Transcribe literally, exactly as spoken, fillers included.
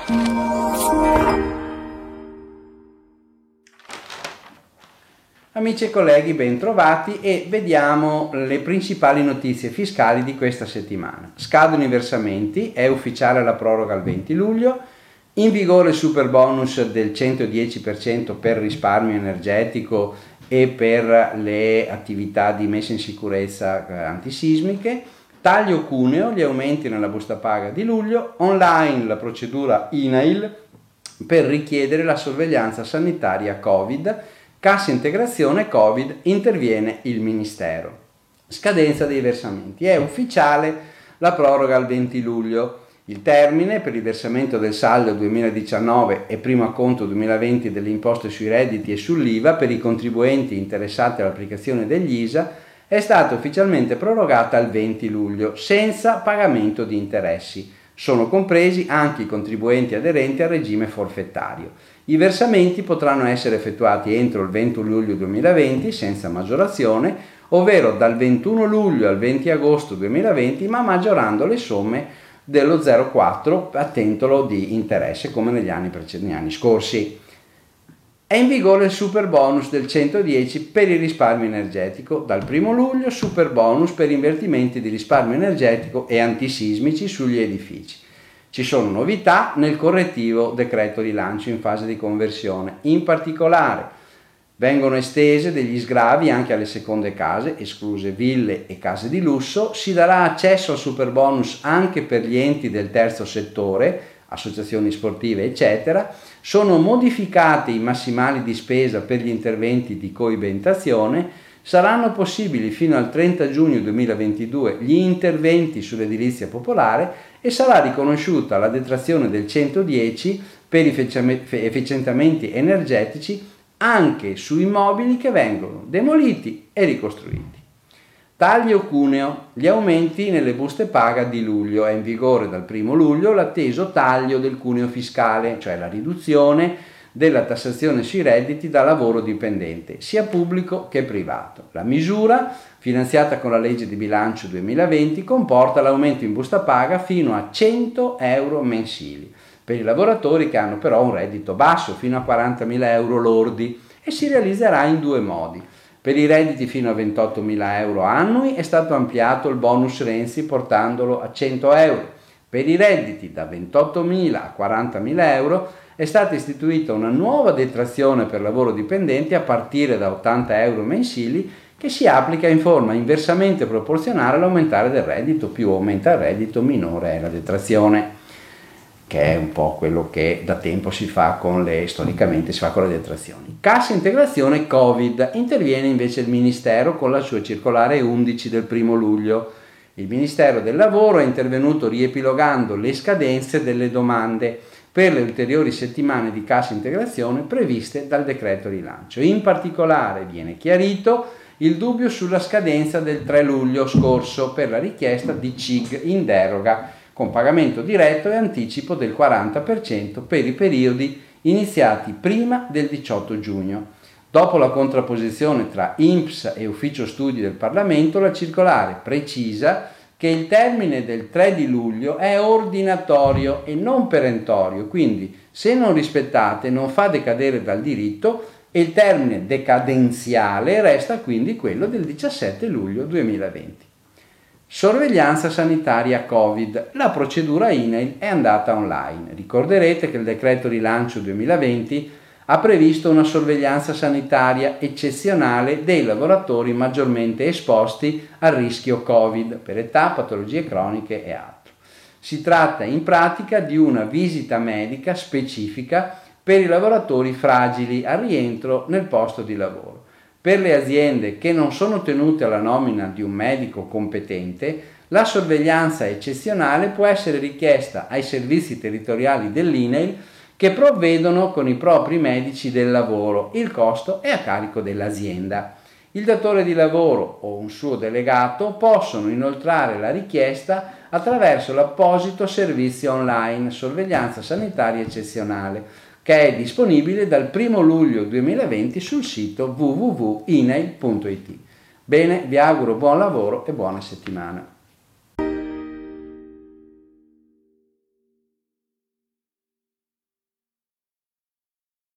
Amici e colleghi, ben trovati e vediamo le principali notizie fiscali di questa settimana. Scadono i versamenti, è ufficiale la proroga al venti luglio, in vigore il super bonus del centodieci per cento per risparmio energetico e per le attività di messa in sicurezza antisismiche, taglio cuneo, gli aumenti nella busta paga di luglio, online la procedura I N A I L per richiedere la sorveglianza sanitaria Covid, cassa integrazione Covid, interviene il Ministero. Scadenza dei versamenti. È ufficiale la proroga al venti luglio. Il termine per il versamento del saldo duemiladiciannove e primo acconto duemilaventi delle imposte sui redditi e sull'I V A per i contribuenti interessati all'applicazione degli I S A è stata ufficialmente prorogata al venti luglio senza pagamento di interessi. Sono compresi anche i contribuenti aderenti al regime forfettario. I versamenti potranno essere effettuati entro il venti luglio duemilaventi senza maggiorazione, ovvero dal ventuno luglio al venti agosto duemilaventi, ma maggiorando le somme dello zero virgola quattro a titolo di interesse come negli anni precedenti, negli anni scorsi. È in vigore il super bonus del centodieci per il risparmio energetico. Dal primo luglio super bonus per investimenti di risparmio energetico e antisismici sugli edifici. Ci sono novità nel correttivo decreto rilancio in fase di conversione. In particolare vengono estese degli sgravi anche alle seconde case, escluse ville e case di lusso. Si darà accesso al super bonus anche per gli enti del terzo settore, associazioni sportive eccetera. Sono modificati i massimali di spesa per gli interventi di coibentazione. Saranno possibili fino al trenta giugno duemilaventidue gli interventi sull'edilizia popolare e sarà riconosciuta la detrazione del centodieci per i efficientamenti energetici anche su immobili che vengono demoliti e ricostruiti. Taglio cuneo. Gli aumenti nelle buste paga di luglio. È in vigore dal primo luglio l'atteso taglio del cuneo fiscale, cioè la riduzione della tassazione sui redditi da lavoro dipendente, sia pubblico che privato. La misura, finanziata con la legge di bilancio duemilaventi, comporta l'aumento in busta paga fino a cento euro mensili per i lavoratori che hanno però un reddito basso, fino a quarantamila euro lordi, e si realizzerà in due modi. Per i redditi fino a ventottomila euro annui è stato ampliato il bonus Renzi portandolo a cento euro. Per i redditi da ventottomila a quarantamila euro è stata istituita una nuova detrazione per lavoro dipendente a partire da ottanta euro mensili che si applica in forma inversamente proporzionale all'aumentare del reddito. Più aumenta il reddito, minore è la detrazione, che è un po' quello che da tempo si fa con le, storicamente si fa con le detrazioni. Cassa integrazione Covid. Interviene invece il Ministero con la sua circolare undici del primo luglio. Il Ministero del Lavoro è intervenuto riepilogando le scadenze delle domande per le ulteriori settimane di cassa integrazione previste dal decreto rilancio. In particolare viene chiarito il dubbio sulla scadenza del tre luglio scorso per la richiesta di C I G in deroga con pagamento diretto e anticipo del quaranta per cento per i periodi iniziati prima del diciotto giugno. Dopo la contrapposizione tra I N P S e Ufficio Studi del Parlamento, la circolare precisa che il termine del tre di luglio è ordinatorio e non perentorio, quindi se non rispettate non fa decadere dal diritto e il termine decadenziale resta quindi quello del diciassette luglio duemilaventi. Sorveglianza sanitaria Covid. La procedura I N A I L è andata online. Ricorderete che il decreto rilancio duemilaventi ha previsto una sorveglianza sanitaria eccezionale dei lavoratori maggiormente esposti al rischio Covid per età, patologie croniche e altro. Si tratta in pratica di una visita medica specifica per i lavoratori fragili al rientro nel posto di lavoro. Per le aziende che non sono tenute alla nomina di un medico competente, la sorveglianza eccezionale può essere richiesta ai servizi territoriali dell'I N A I L che provvedono con i propri medici del lavoro. Il costo è a carico dell'azienda. Il datore di lavoro o un suo delegato possono inoltrare la richiesta attraverso l'apposito servizio online sorveglianza sanitaria eccezionale che è disponibile dal primo luglio duemilaventi sul sito w w w punto i n a i l punto i t. Bene, vi auguro buon lavoro e buona settimana.